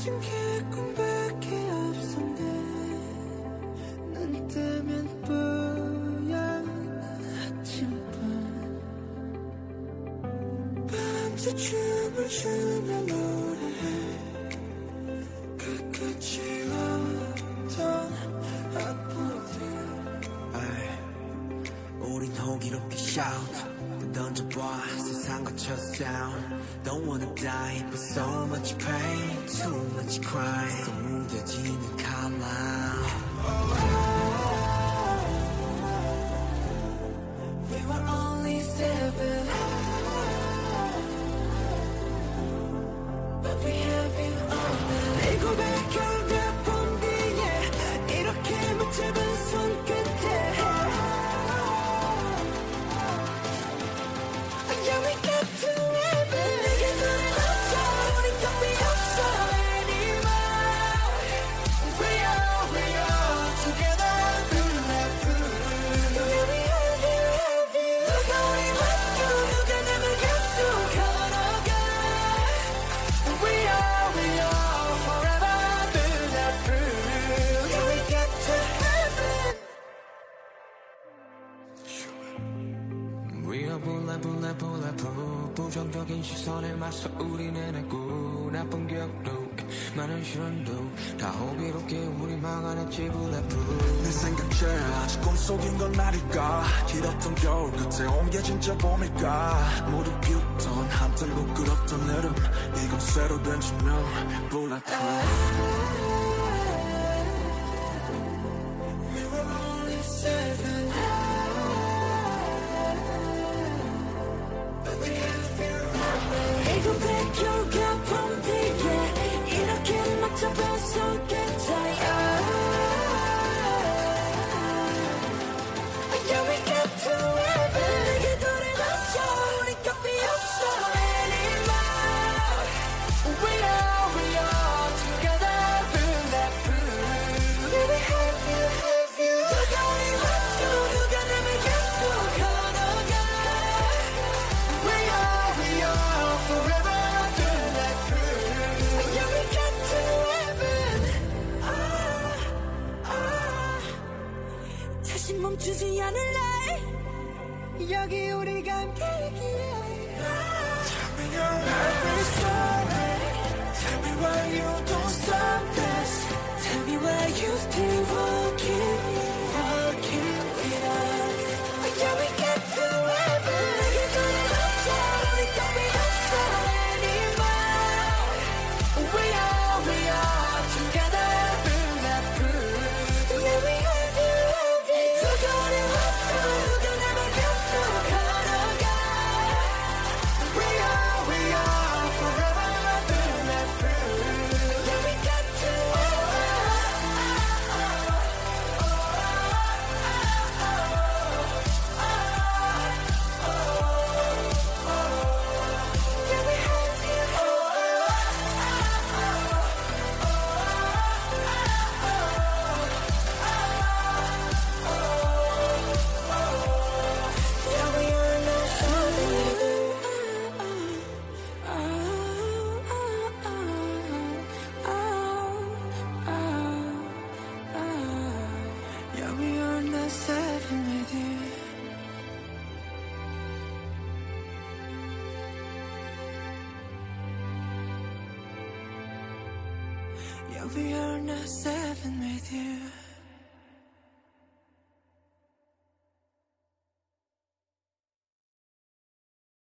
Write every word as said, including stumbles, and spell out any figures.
아침 꿈밖에 없었네. 눈 뜨면 뿌연 아침밤 밤새 춤을 추며 노래해 지웠던 아픔들. 우린 호기롭게 shout 던져봐 세상과 첫 sound. Don't wanna die but so much pain, too much crying. 또 무뎌지는 calm. We were only seven, but we have you all now. 일곱의 겨울과 봄 뒤에 이렇게 붙잡은 손끝에 Yeah, we got to heaven. 내게 눈을 감자 우린 겁이 없어 anymore. We are, we are together through that through. Yeah, we have you, have you. 누가 우리 맡겨 누가 남을 갖고 걸어가. We are, we are forever through that through. Yeah, we got to heaven. We are bulletproof, bulletproof. 부정적인 시선에 맞서 우리 내내고 나쁜 기억도 많은 시련도 다 호기롭게 우리 막아냈지 bulletproof. 내 생각제 아직 꿈속인 건 아닐까. 길었던 겨울 끝에 온 게 진짜 봄일까. 모두 비웃던 한tel 부끄럽던 여름 이건 새로 된 조명 bulletproof. We were only seven, but we have you all now. 일곱의 겨울과 봄 뒤에 이렇게 맞춰본 손끝에 Yeah, we got to heaven. 내게 눈을 감자 우린 겁이 없어 anymore. We are, we are together through that through. Yeah, we have you, have you. 누가 우리 맡겨 누가 남을 갖고 걸어가. We are, we are forever through that through. Yeah, we got to heaven. 아, 아. 다시 멈추지 않을래. 여기 우리가 함께이기에. Tell me your every story. Tell me why you don't stop this. Tell me why you still walking, walking with us. Yeah, we get to heaven. 내게 눈을 감자 우리 겁이 없어 anymore. We are, we are together through that through. Yeah, we have you, have you. 누가 우리 맡겨 누가 남을 갖고 걸어가. We are, we are forever through that through. Yeah, we got to Yeah, we have you. Yeah, we are not Yeah, we are not seven with you. Yeah, we are not seven with you.